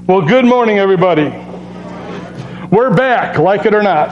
Well, good morning, everybody. We're back, like it or not.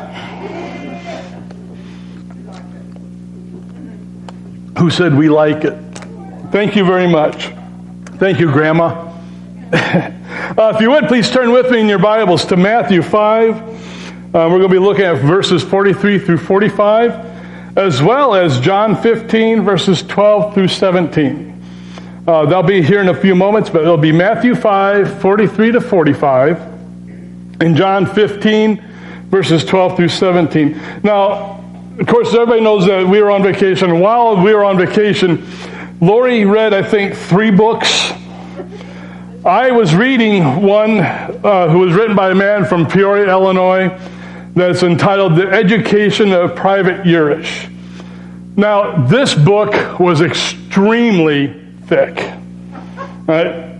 Who said we like it? Thank you very much. Thank you, Grandma. If you would, please turn with me in your Bibles to Matthew 5. We're going to be looking at verses 43 through 45, as well as John 15, verses 12 through 17. They'll be here in a few moments, but it'll be Matthew 5, 43 to 45, and John 15, verses 12 through 17. Now, of course, everybody knows that we were on vacation. While we were on vacation, Lori read, I think, 3 books. I was reading one who was written by a man from Peoria, Illinois, that's entitled The Education of Private Urish. Now, this book was extremely thick. Right?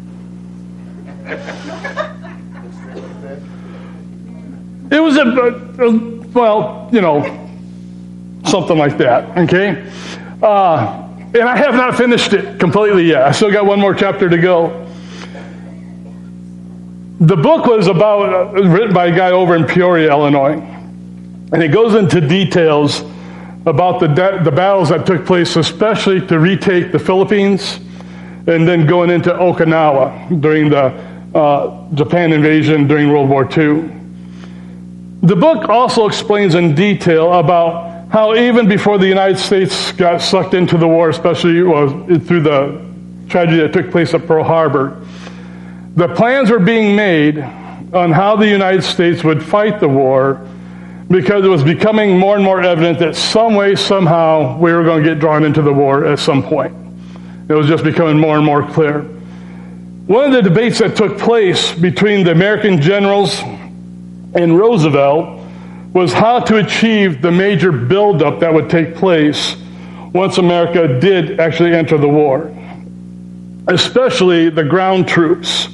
It was something like that, okay? And I have not finished it completely yet. I still got one more chapter to go. The book was written by a guy over in Peoria, Illinois, and it goes into details about the battles that took place, especially to retake the Philippines, and then going into Okinawa during the Japan invasion during World War II. The book also explains in detail about how even before the United States got sucked into the war, especially through the tragedy that took place at Pearl Harbor, the plans were being made on how the United States would fight the war, because it was becoming more and more evident that some way, somehow, we were going to get drawn into the war at some point. It was just becoming more and more clear. One of the debates that took place between the American generals and Roosevelt was how to achieve the major buildup that would take place once America did actually enter the war, especially the ground troops,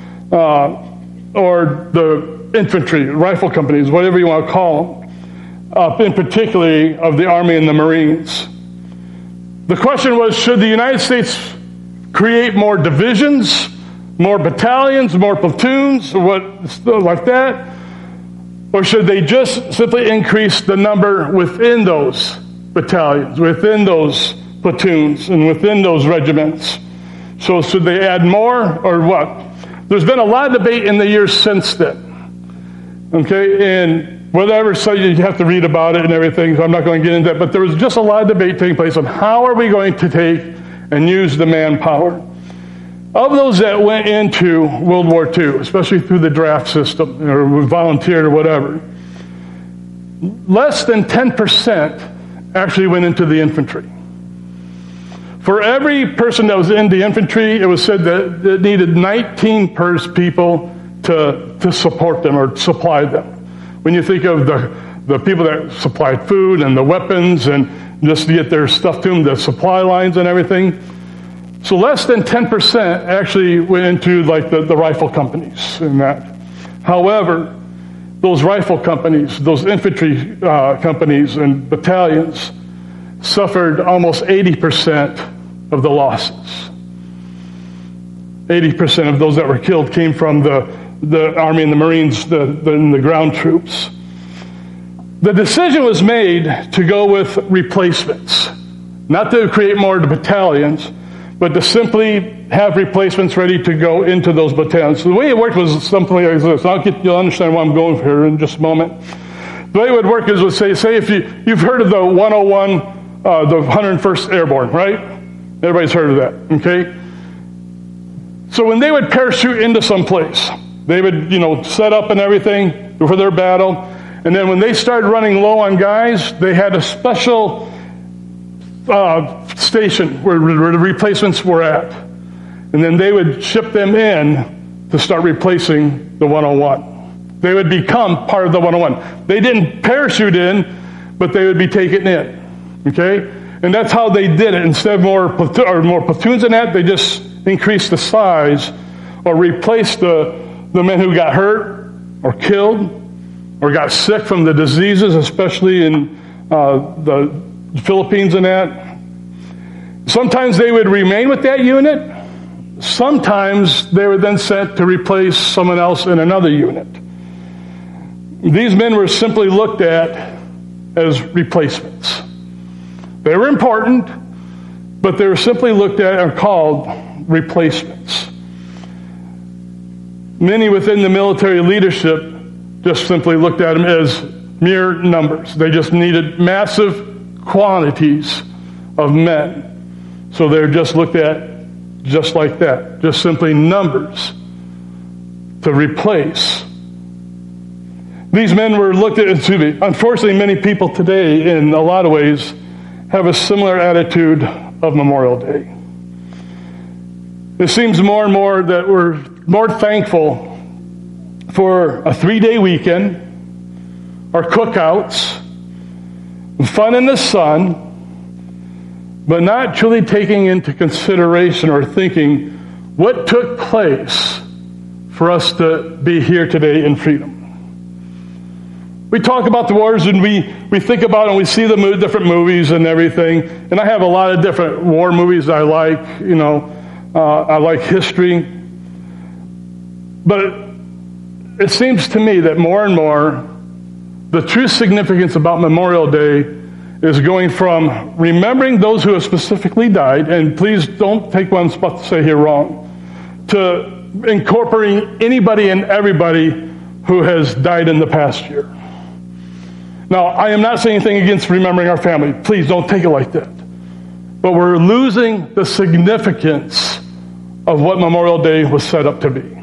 or the infantry, rifle companies, whatever you want to call them, in particularly of the Army and the Marines. The question was, should the United States create more divisions, more battalions, more platoons, like that? Or should they just simply increase the number within those battalions, within those platoons, and within those regiments? So should they add more, or what? There's been a lot of debate in the years since then. Okay, and whatever, so you have to read about it and everything, so I'm not going to get into that, but there was just a lot of debate taking place on how are we going to take and use the manpower. Of those that went into World War II, especially through the draft system, or volunteered or whatever, less than 10% actually went into the infantry. For every person that was in the infantry, it was said that it needed 19 people to support them or supply them. When you think of the people that supplied food and the weapons and just to get their stuff to them, the supply lines and everything. So less than 10% actually went into like the rifle companies and that. However, those rifle companies, those infantry companies and battalions suffered almost 80% of the losses. 80% of those that were killed came from the Army and the Marines, the ground troops. The decision was made to go with replacements, not to create more battalions, but to simply have replacements ready to go into those battalions. So the way it worked was something like this. You'll understand why I'm going here in just a moment. The way it would work is, say if you've heard of the 101, the 101st Airborne, right? Everybody's heard of that, okay? So when they would parachute into some place, they would, set up and everything for their battle. And then when they started running low on guys, they had a special station where the replacements were at. And then they would ship them in to start replacing the 101. They would become part of the 101. They didn't parachute in, but they would be taken in. Okay? And that's how they did it. Instead of more platoons than that, they just increased the size or replaced the men who got hurt or killed or got sick from the diseases, especially in the Philippines and that. Sometimes they would remain with that unit, Sometimes they were then sent to replace someone else in another unit. These men were simply looked at as replacements. They were important, but they were simply looked at and called replacements. Many within the military leadership just simply looked at them as mere numbers. They just needed massive quantities of men. So they're just looked at just like that, just simply numbers to replace. These men were looked at, unfortunately many people today in a lot of ways have a similar attitude of Memorial Day. It seems more and more that we're more thankful for a 3-day weekend, or cookouts, fun in the sun, but not truly taking into consideration or thinking what took place for us to be here today in freedom. We talk about the wars and we think about and we see the different movies and everything. And I have a lot of different war movies I like. I like history. But it seems to me that more and more the true significance about Memorial Day is going from remembering those who have specifically died, and please don't take what I'm about to say here wrong, to incorporating anybody and everybody who has died in the past year. Now, I am not saying anything against remembering our family. Please don't take it like that. But we're losing the significance of what Memorial Day was set up to be.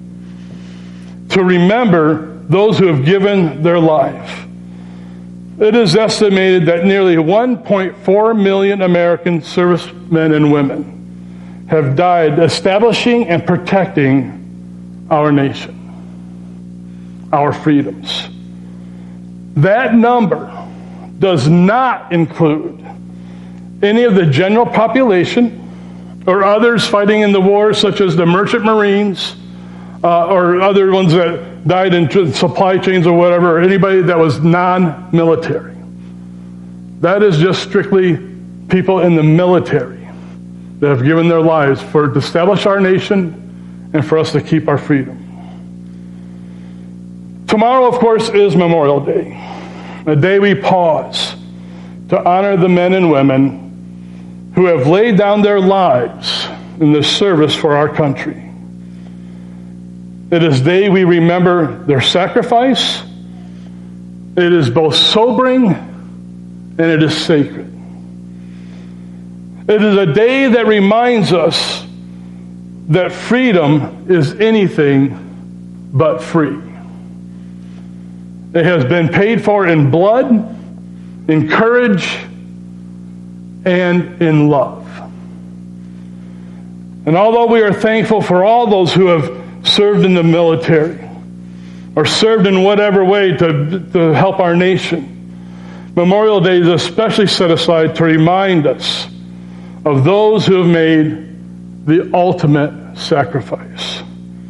To remember those who have given their life. It is estimated that nearly 1.4 million American servicemen and women have died establishing and protecting our nation, our freedoms. That number does not include any of the general population or others fighting in the war, such as the merchant marines, or other ones that died in supply chains or whatever, or anybody that was non-military. That is just strictly people in the military that have given their lives to establish our nation and for us to keep our freedom. Tomorrow, of course, is Memorial Day, a day we pause to honor the men and women who have laid down their lives in the service for our country. It is a day we remember their sacrifice. It is both sobering and it is sacred. It is a day that reminds us that freedom is anything but free. It has been paid for in blood, in courage, and in love. And although we are thankful for all those who have served in the military or served in whatever way to help our nation, Memorial Day is especially set aside to remind us of those who have made the ultimate sacrifice.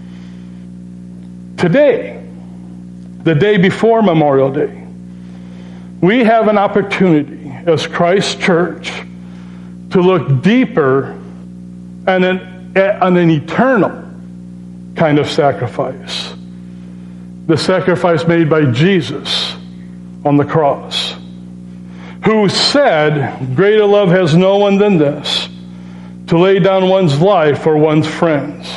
Today, the day before Memorial Day, we have an opportunity as Christ Church to look deeper at an eternal kind of sacrifice. The sacrifice made by Jesus on the cross, who said, "Greater love has no one than this, to lay down one's life for one's friends."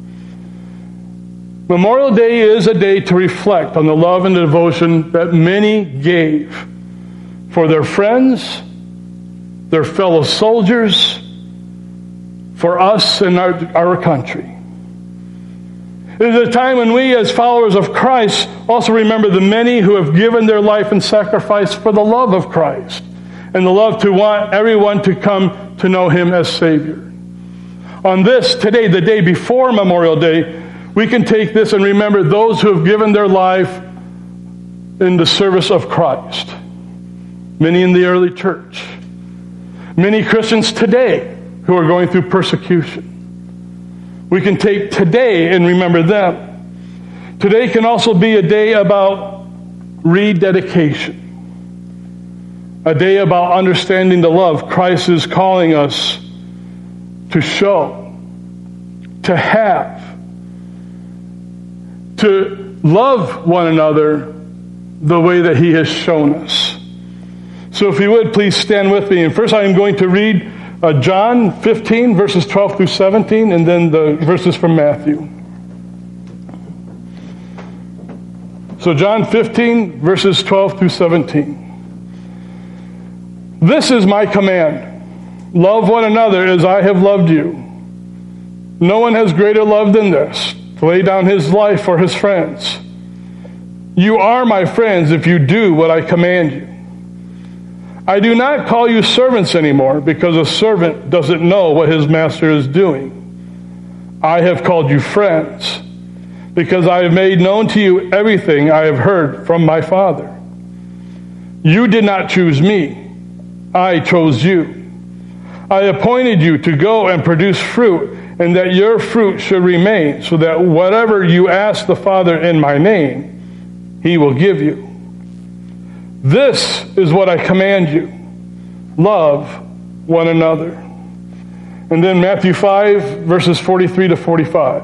Memorial Day is a day to reflect on the love and devotion that many gave for their friends, their fellow soldiers, for us and our country. It is a time when we, as followers of Christ, also remember the many who have given their life in sacrifice for the love of Christ and the love to want everyone to come to know Him as Savior. On this, today, the day before Memorial Day, we can take this and remember those who have given their life in the service of Christ. Many in the early church. Many Christians today who are going through persecution. We can take today and remember them. Today can also be a day about rededication. A day about understanding the love Christ is calling us to show to have, to love one another the way that he has shown us. So if you would, please stand with me. And first I am going to read John 15, verses 12 through 17, and then the verses from Matthew. So John 15, verses 12 through 17. This is my command. Love one another as I have loved you. No one has greater love than this, to lay down his life for his friends. You are my friends if you do what I command you. I do not call you servants anymore, because a servant doesn't know what his master is doing. I have called you friends, because I have made known to you everything I have heard from my Father. You did not choose me, I chose you. I appointed you to go and produce fruit, and that your fruit should remain, so that whatever you ask the Father in my name, he will give you. This is what I command you. Love one another. And then Matthew 5, verses 43 to 45.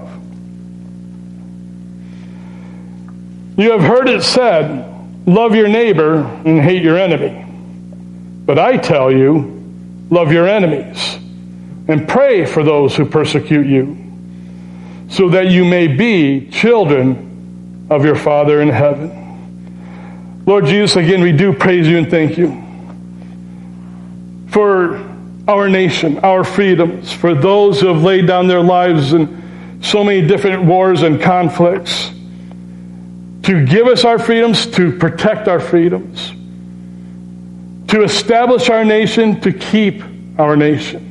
You have heard it said, love your neighbor and hate your enemy. But I tell you, love your enemies and pray for those who persecute you, so that you may be children of your Father in heaven. Lord Jesus, again, we do praise you and thank you for our nation, our freedoms, for those who have laid down their lives in so many different wars and conflicts, to give us our freedoms, to protect our freedoms, to establish our nation, to keep our nation.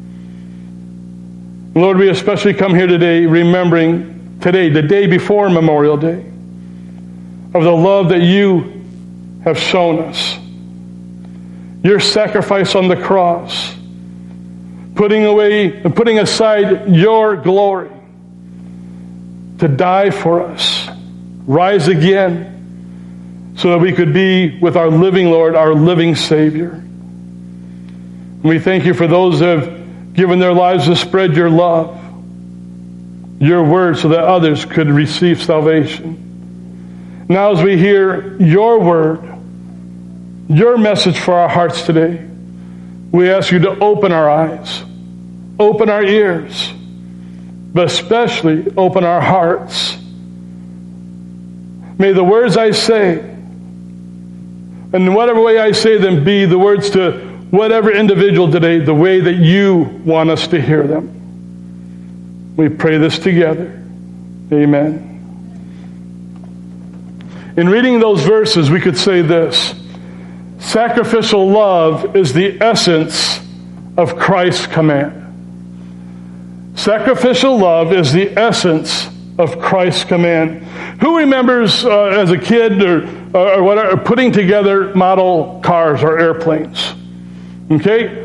Lord, we especially come here today remembering today, the day before Memorial Day, of the love that you have shown us. Your sacrifice on the cross, putting away and putting aside your glory to die for us, rise again, so that we could be with our living Lord, our living Savior. And we thank you for those who have given their lives to spread your love, your word, so that others could receive salvation. Now as we hear your word, your message for our hearts today, we ask you to open our eyes, open our ears, but especially open our hearts. May the words I say, and in whatever way I say them, be the words to whatever individual today, the way that you want us to hear them. We pray this together. Amen. In reading those verses, we could say this: sacrificial love is the essence of Christ's command. Sacrificial love is the essence of Christ's command. Who remembers as a kid or whatever, putting together model cars or airplanes? Okay,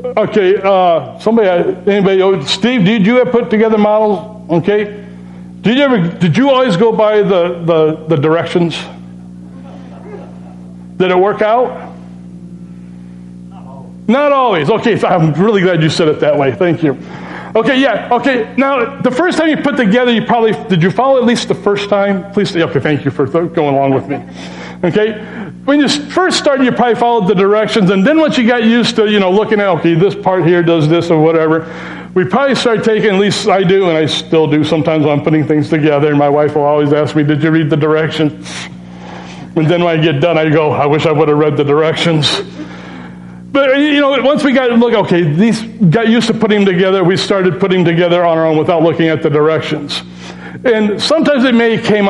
anybody? Steve, did you ever put together models? Okay, did you always go by the directions? Did it work out? Not always. Okay, so I'm really glad you said it that way. Thank you. Okay, yeah. Okay, now the first time you put together, did you follow at least the first time? Please. Okay, thank you for going along with me. Okay, when you first started, you probably followed the directions, and then once you got used to, looking at, okay, this part here does this or whatever, we probably started taking, at least I do, and I still do sometimes when I'm putting things together, and my wife will always ask me, did you read the directions? And then when I get done, I go, I wish I would have read the directions. But, once we got these got used to putting them together, we started putting them together on our own without looking at the directions. And sometimes it may have come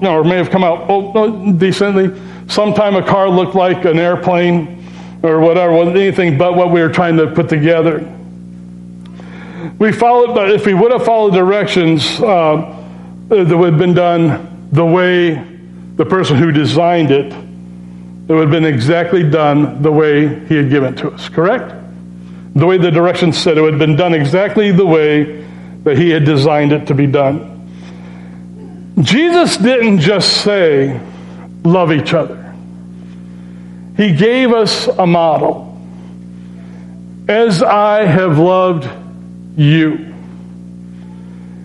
out decently. Sometimes a car looked like an airplane or whatever, wasn't anything but what we were trying to put together. We followed, but if we would have followed directions that would have been done the way the person who designed it, it would have been exactly done the way he had given it to us, correct? The way the directions said, it would have been done exactly the way that he had designed it to be done. Jesus didn't just say, love each other. He gave us a model. As I have loved you.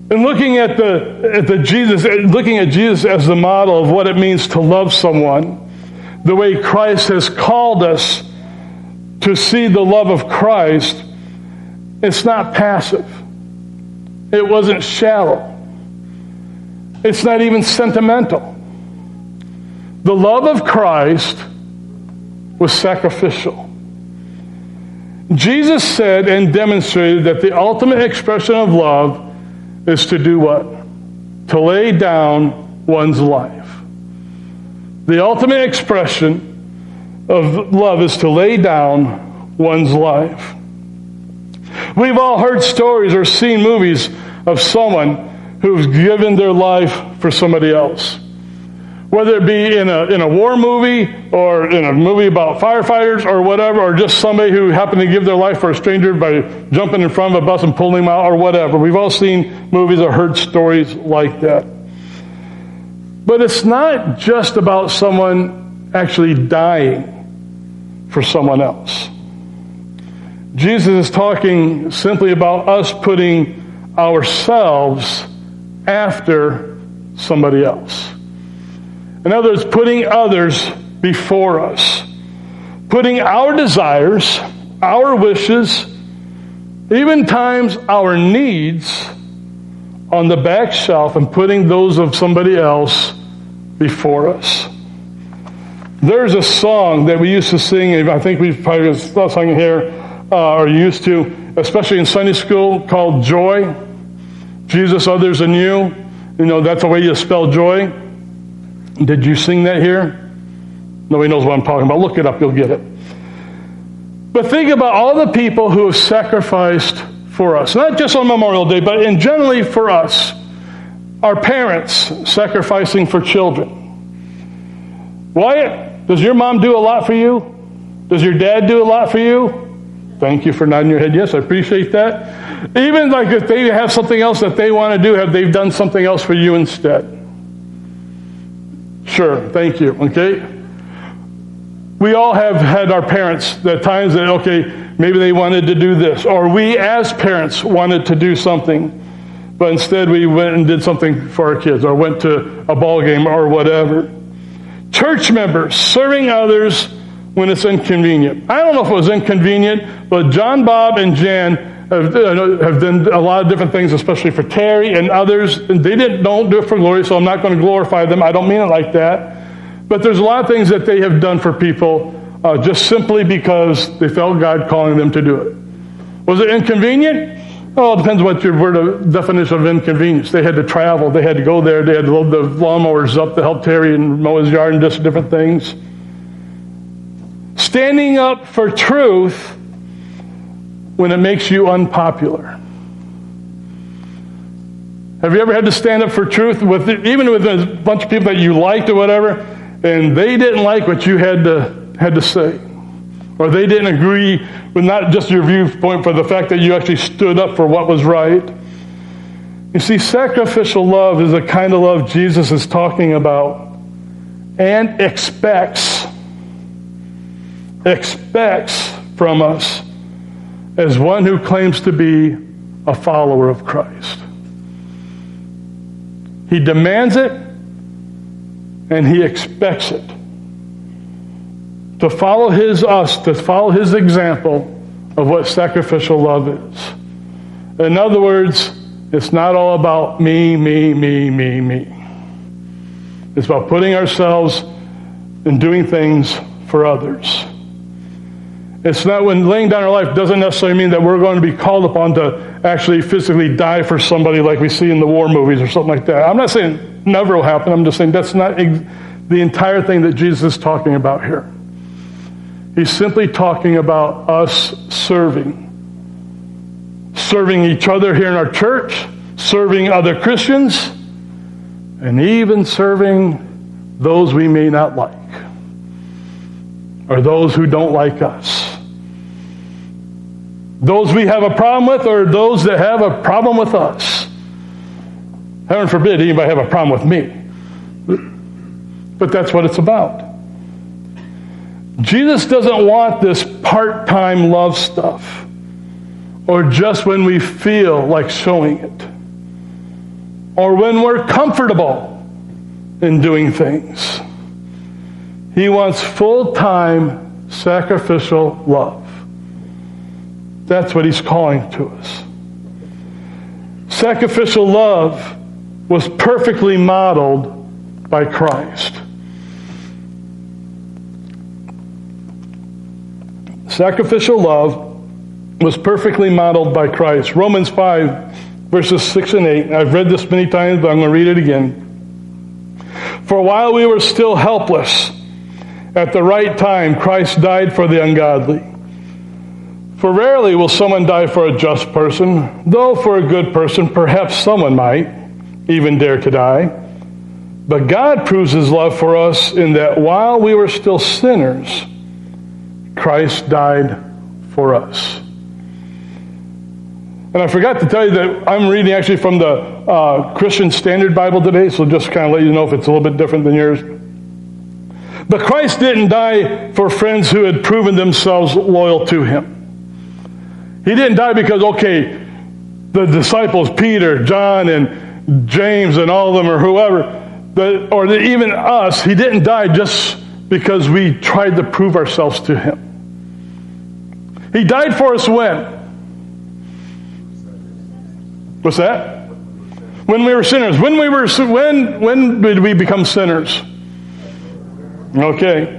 And looking at Jesus as the model of what it means to love someone, the way Christ has called us to see the love of Christ, it's not passive. It wasn't shallow. It's not even sentimental. The love of Christ was sacrificial. Jesus said and demonstrated that the ultimate expression of love is to do what? To lay down one's life. The ultimate expression of love is to lay down one's life. We've all heard stories or seen movies of someone who's given their life for somebody else. Whether it be in a war movie or in a movie about firefighters or whatever, or just somebody who happened to give their life for a stranger by jumping in front of a bus and pulling them out or whatever. We've all seen movies or heard stories like that. But it's not just about someone actually dying for someone else. Jesus is talking simply about us putting ourselves after somebody else. In other words, putting others before us. Putting our desires, our wishes, even times our needs on the back shelf and putting those of somebody else before us. There's a song that we used to sing, I think we've probably sung it here, or used to, especially in Sunday school, called Joy. Jesus, others, and you. You know, that's the way you spell joy. Did you sing that here? Nobody knows what I'm talking about. Look it up, you'll get it. But think about all the people who have sacrificed for us. Not just on Memorial Day, but in generally for us. Our parents sacrificing for children. Wyatt, does your mom do a lot for you? Does your dad do a lot for you? Thank you for nodding your head. Yes, I appreciate that. Even like if they have something else that they want to do, have they done something else for you instead? Sure, thank you, okay? We all have had our parents at times that, okay, maybe they wanted to do this, or we as parents wanted to do something, but instead we went and did something for our kids, or went to a ball game or whatever. Church members serving others when it's inconvenient. I don't know if it was inconvenient, but John, Bob, and Jan have done a lot of different things, especially for Terry and others. And they don't do it for glory, so I'm not going to glorify them. I don't mean it like that. But there's a lot of things that they have done for people just simply because they felt God calling them to do it. Was it inconvenient? Oh, it depends what your word of definition of inconvenience. They had to travel. They had to go there. They had to load the lawnmowers up to help Terry and mow his yard and just different things. Standing up for truth when it makes you unpopular. Have you ever had to stand up for truth even with a bunch of people that you liked or whatever, and they didn't like what you had to say, or they didn't agree with not just your viewpoint, but the fact that you actually stood up for what was right? You see, sacrificial love is the kind of love Jesus is talking about and expects from us as one who claims to be a follower of Christ. He demands it and he expects it. To follow his example of what sacrificial love is. In other words, it's not all about me. It's about putting ourselves and doing things for others. It's not when laying down our life doesn't necessarily mean that we're going to be called upon to actually physically die for somebody like we see in the war movies or something like that. I'm not saying never will happen. I'm just saying that's not the entire thing that Jesus is talking about here. He's simply talking about us serving each other here in our church, serving other Christians, and even serving those we may not like, or those who don't like us. Those we have a problem with, or those that have a problem with us. Heaven forbid anybody have a problem with me. But that's what it's about. Jesus doesn't want this part-time love stuff, or just when we feel like showing it. or when we're comfortable in doing things. He wants full-time sacrificial love. That's what he's calling to us. Sacrificial love was perfectly modeled by Christ. Sacrificial love was perfectly modeled by Christ. Romans 5, verses 6 and 8. I've read this many times, but I'm going to read it again. For while we were still helpless, at the right time, Christ died for the ungodly. For rarely will someone die for a just person, though for a good person, perhaps someone might even dare to die. But God proves his love for us in that while we were still sinners, Christ died for us. And I forgot to tell you that I'm reading actually from the Christian Standard Bible today, so just kind of let you know if it's a little bit different than yours. But Christ didn't die for friends who had proven themselves loyal to him. He didn't die because, okay, the disciples, Peter, John, and James, and all of them, or whoever, or even us, he didn't die just because we tried to prove ourselves to him. He died for us when? What's that? When we were sinners. When did we become sinners? Okay.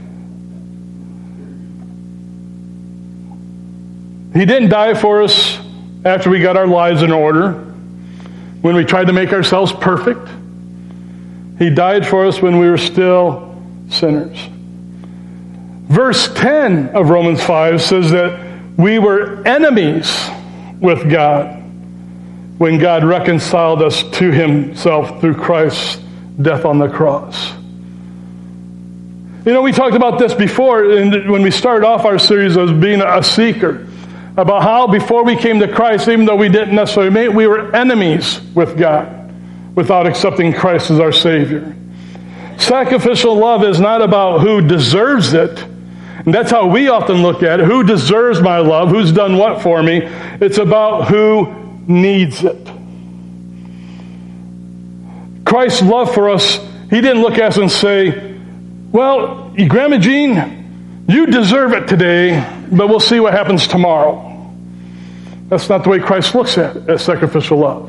He didn't die for us after we got our lives in order, when we tried to make ourselves perfect. He died for us when we were still sinners. Verse 10 of Romans 5 says that we were enemies with God when God reconciled us to himself through Christ's death on the cross. You know, we talked about this before when we started off our series as being a seeker, about how before we came to Christ, even though we didn't necessarily make it, we were enemies with God without accepting Christ as our Savior. Sacrificial love is not about who deserves it. And that's how we often look at it. Who deserves my love? Who's done what for me? It's about who needs it. Christ's love for us, he didn't look at us and say, well, Grandma Jean, you deserve it today, but we'll see what happens tomorrow. That's not the way Christ looks at sacrificial love.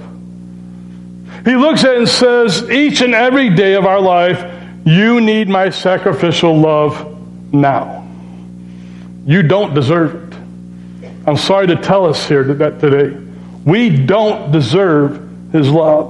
He looks at it and says, each and every day of our life, you need my sacrificial love now. You don't deserve it. I'm sorry to tell us here that today. We don't deserve his love.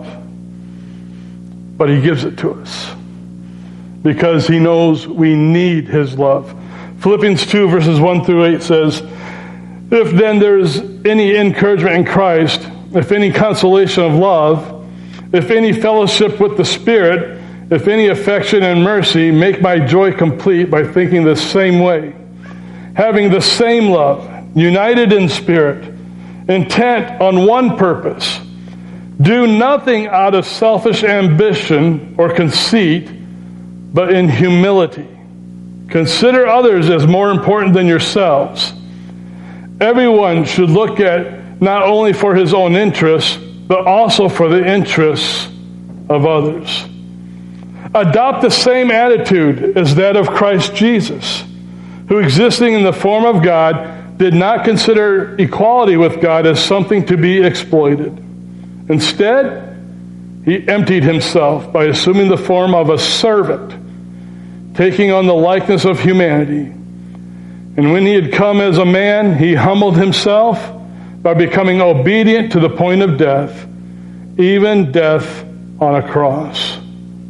But he gives it to us because he knows we need his love. Philippians 2 verses 1 through 8 says, if then there's any encouragement in Christ, if any consolation of love, if any fellowship with the Spirit, if any affection and mercy, make my joy complete by thinking the same way, having the same love, united in spirit, intent on one purpose. Do nothing out of selfish ambition or conceit, but in humility. Consider others as more important than yourselves. Everyone should look at not only for his own interests, but also for the interests of others. Adopt the same attitude as that of Christ Jesus, who existing in the form of God, did not consider equality with God as something to be exploited. Instead, he emptied himself by assuming the form of a servant, taking on the likeness of humanity. And when he had come as a man, he humbled himself by becoming obedient to the point of death, even death on a cross.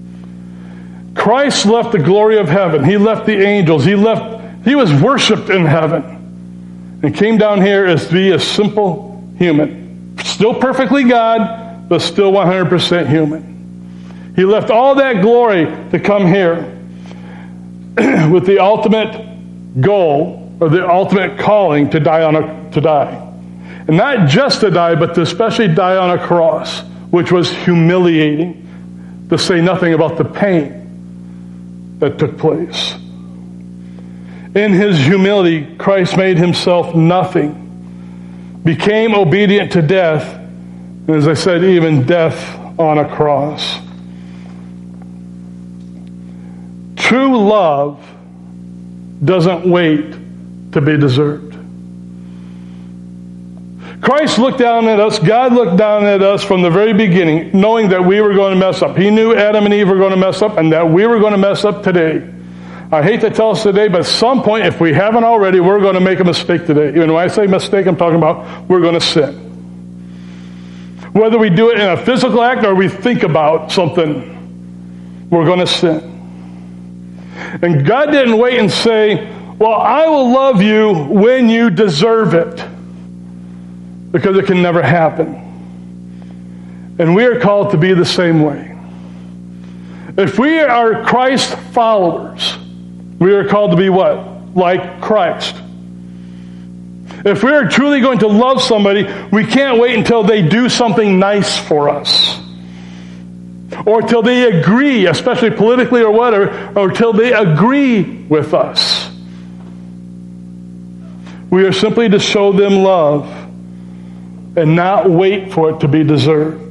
Christ left the glory of heaven. He left the angels. He was worshipped in heaven and came down here as to be a simple human. Still perfectly God, but still 100% human. He left all that glory to come here with the ultimate goal, or the ultimate calling, to die. And not just to die, but to especially die on a cross, which was humiliating, to say nothing about the pain that took place. In his humility, Christ made himself nothing, became obedient to death, and as I said, even death on a cross. True love doesn't wait to be deserved. Christ looked down at us, God looked down at us from the very beginning, knowing that we were going to mess up. He knew Adam and Eve were going to mess up and that we were going to mess up today. I hate to tell us today, but at some point, if we haven't already, we're going to make a mistake today. Even when I say mistake, I'm talking about we're going to sin. Whether we do it in a physical act or we think about something, we're going to sin. And God didn't wait and say, well, I will love you when you deserve it. Because it can never happen. And we are called to be the same way. If we are Christ followers, we are called to be what? Like Christ. If we are truly going to love somebody, we can't wait until they do something nice for us. Or till they agree, especially politically or whatever, or till they agree with us. We are simply to show them love and not wait for it to be deserved.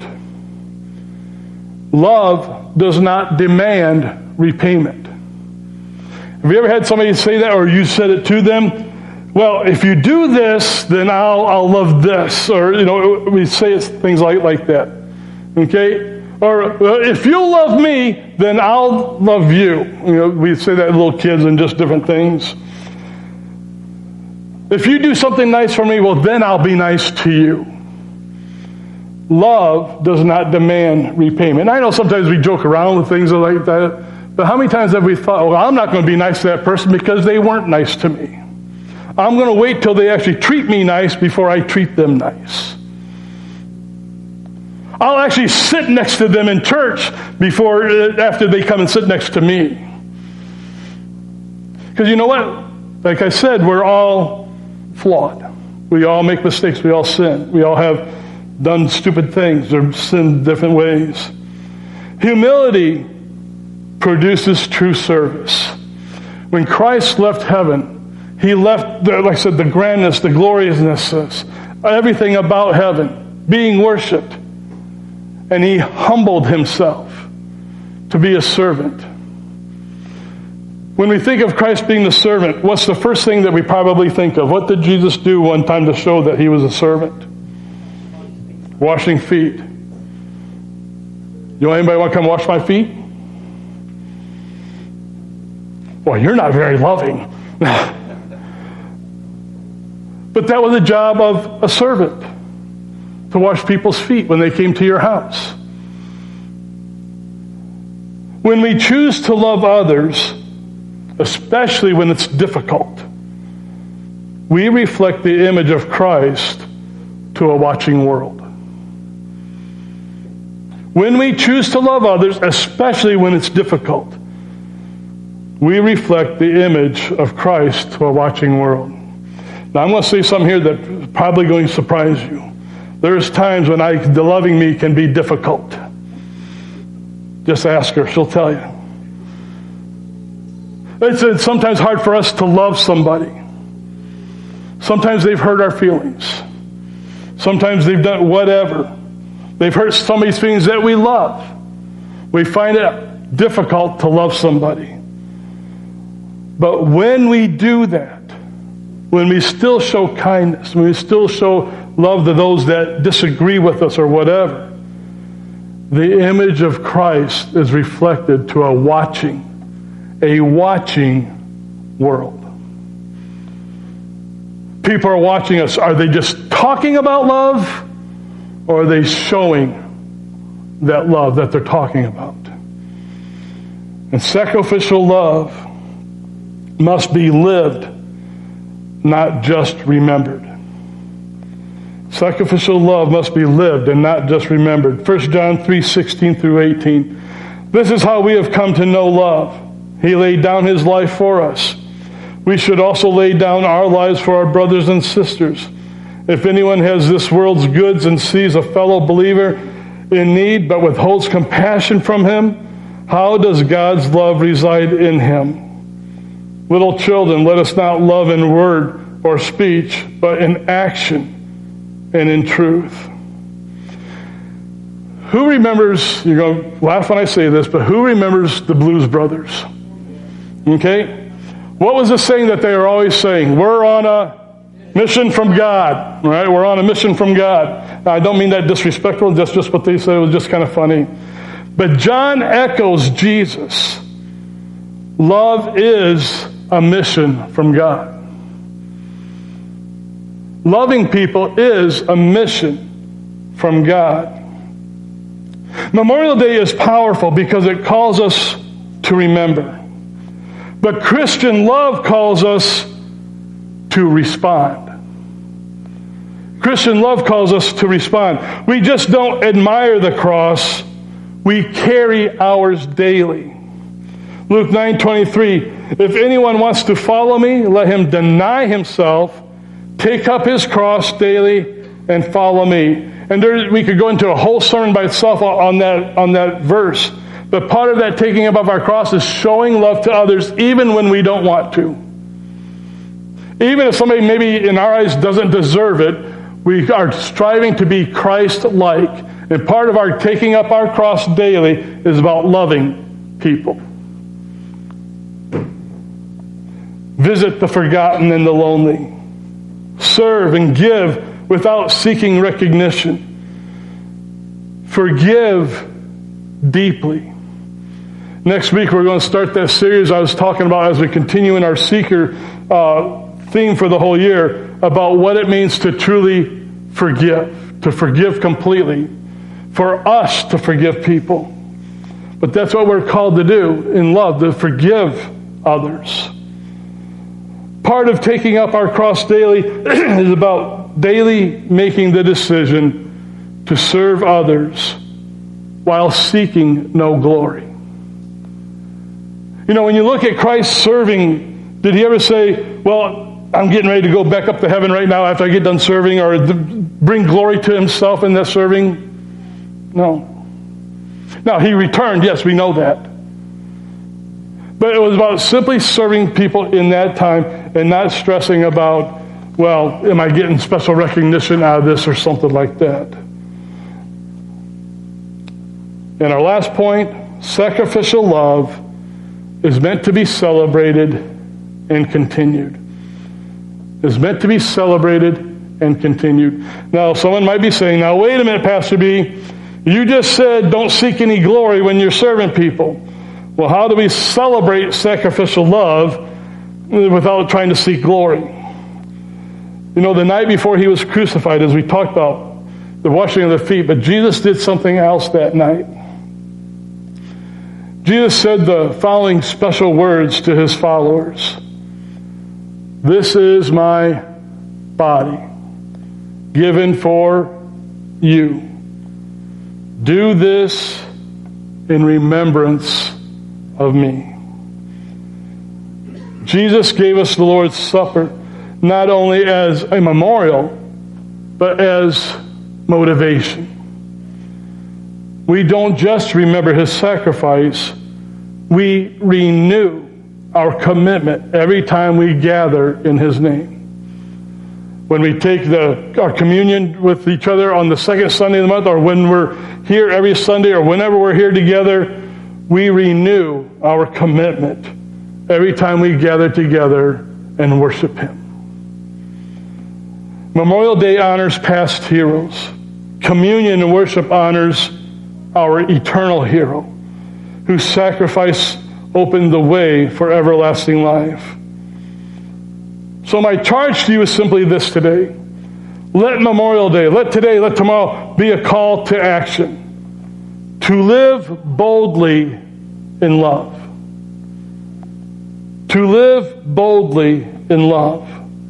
Love does not demand repayment. Have you ever had somebody say that, or you said it to them? Well, if you do this, then I'll love this. Or, we say things like that. Okay? Or, if you love me, then I'll love you. We say that to little kids and just different things. If you do something nice for me, well, then I'll be nice to you. Love does not demand repayment. I know sometimes we joke around with things like that, but how many times have we thought, well, I'm not going to be nice to that person because they weren't nice to me. I'm going to wait till they actually treat me nice before I treat them nice. I'll actually sit next to them in church after they come and sit next to me. Because you know what? Like I said, we're all flawed. We all make mistakes. We all sin. We all have done stupid things or sinned different ways. Humility produces true service. When Christ left heaven, he left, like I said, the grandness, the gloriousness, everything about heaven, being worshipped. And he humbled himself to be a servant. When we think of Christ being the servant, what's the first thing that we probably think of? What did Jesus do one time to show that he was a servant? Washing feet. Anybody want to come wash my feet? Well, you're not very loving. But that was the job of a servant, to wash people's feet when they came to your house. When we choose to love others, especially when it's difficult, we reflect the image of Christ to a watching world. When we choose to love others, especially when it's difficult, we reflect the image of Christ to a watching world. Now, I'm going to say something here that's probably going to surprise you. There's times when the loving me can be difficult. Just ask her, she'll tell you. It's sometimes hard for us to love somebody. Sometimes they've hurt our feelings. Sometimes they've done whatever. They've hurt somebody's feelings that we love. We find it difficult to love somebody. But when we do that, when we still show kindness, when we still show love to those that disagree with us or whatever, the image of Christ is reflected to a watching world. People are watching us. Are they just talking about love? Or are they showing that love that they're talking about? And sacrificial love must be lived, not just remembered. Sacrificial love must be lived and not just remembered. 1 John 3:16 through 18. This is how we have come to know love. He laid down his life for us. We should also lay down our lives for our brothers and sisters. If anyone has this world's goods and sees a fellow believer in need but withholds compassion from him, how does God's love reside in him? Little children, let us not love in word or speech, but in action and in truth. Who remembers, you're going to laugh when I say this, but who remembers the Blues Brothers? Okay? What was the saying that they were always saying? We're on a mission from God. Right? We're on a mission from God. Now, I don't mean that disrespectful. That's just what they said. It was just kind of funny. But John echoes Jesus. Love is a mission from God. Loving people is a mission from God. Memorial Day is powerful because it calls us to remember. But Christian love calls us to respond. Christian love calls us to respond. We just don't admire the cross. We carry ours daily. Luke 9:23, if anyone wants to follow me, let him deny himself, take up his cross daily, and follow me. And we could go into a whole sermon by itself on that verse. But part of that taking up of our cross is showing love to others even when we don't want to. Even if somebody maybe in our eyes doesn't deserve it, we are striving to be Christ-like. And part of our taking up our cross daily is about loving people. Visit the forgotten and the lonely. Serve and give without seeking recognition. Forgive deeply. Next week we're going to start that series I was talking about as we continue in our Seeker theme for the whole year about what it means to truly to forgive completely, for us to forgive people. But that's what we're called to do in love, to forgive others. Part of taking up our cross daily is about daily making the decision to serve others while seeking no glory. You know, when you look at Christ serving, did he ever say, well, I'm getting ready to go back up to heaven right now after I get done serving, or bring glory to himself in that serving? No. Now, he returned, yes, we know that. But it was about simply serving people in that time and not stressing about, well, am I getting special recognition out of this or something like that. And our last point, sacrificial love is meant to be celebrated and continued. Is meant to be celebrated and continued. Now, someone might be saying, now, wait a minute, Pastor B. You just said don't seek any glory when you're serving people. Well, how do we celebrate sacrificial love without trying to seek glory? You know, the night before he was crucified, as we talked about, the washing of the feet, but Jesus did something else that night. Jesus said the following special words to his followers. This is my body, given for you. Do this in remembrance of me. Jesus gave us the Lord's Supper not only as a memorial, but as motivation. We don't just remember his sacrifice, we renew our commitment every time we gather in his name. When we take our communion with each other on the second Sunday of the month, or when we're here every Sunday, or whenever we're here together, we renew our commitment every time we gather together and worship him. Memorial Day honors past heroes. Communion and worship honors our eternal hero, whose sacrifice opened the way for everlasting life. So my charge to you is simply this today. Let Memorial Day, let today, let tomorrow be a call to action. To live boldly in love. To live boldly in love.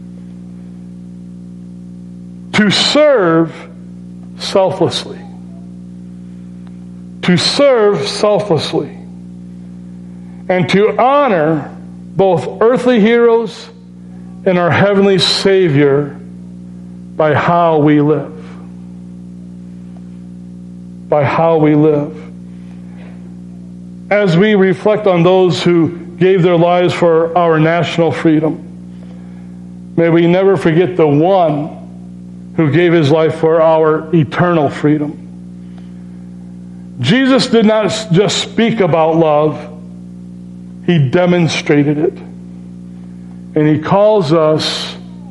To serve selflessly. To serve selflessly. And to honor both earthly heroes and our heavenly Savior by how we live. By how we live. As we reflect on those who gave their lives for our national freedom, may we never forget the one who gave his life for our eternal freedom. Jesus did not just speak about love, he demonstrated it. And he calls us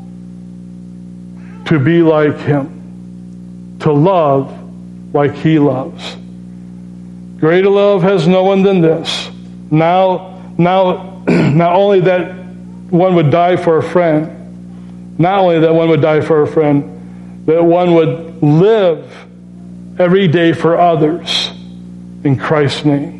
to be like him, to love like he loves. Greater love has no one than this. Now, not only that one would die for a friend, not only that one would die for a friend, that one would live every day for others in Christ's name.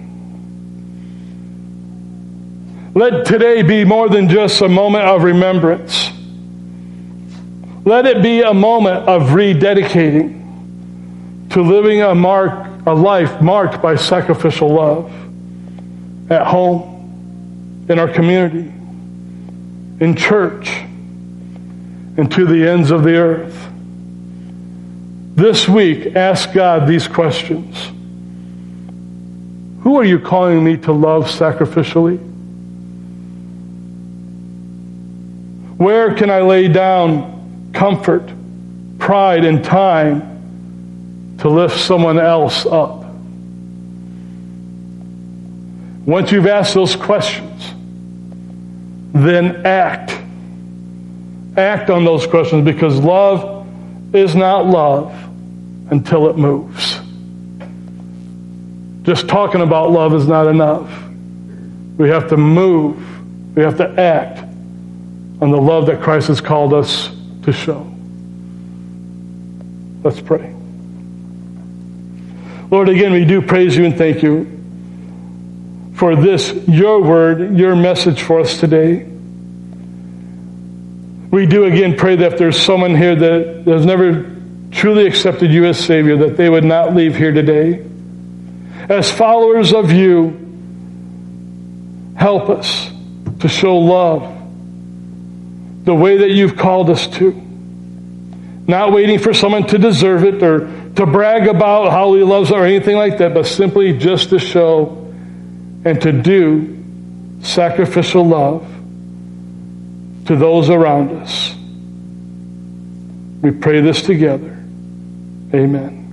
Let today be more than just a moment of remembrance. Let it be a moment of rededicating to living a life marked by sacrificial love at home, in our community, in church, and to the ends of the earth. This week, ask God these questions. Who are you calling me to love sacrificially? Where can I lay down comfort, pride, and time to lift someone else up? Once you've asked those questions, then act. Act on those questions, because love is not love until it moves. Just talking about love is not enough. We have to move. We have to act on the love that Christ has called us to show. Let's pray. Lord, again, we do praise you and thank you for this, your word, your message for us today. We do again pray that if there's someone here that has never truly accepted you as Savior, that they would not leave here today. As followers of you, help us to show love the way that you've called us to. Not waiting for someone to deserve it or to brag about how he loves or anything like that, but simply just to show and to do sacrificial love to those around us. We pray this together. Amen.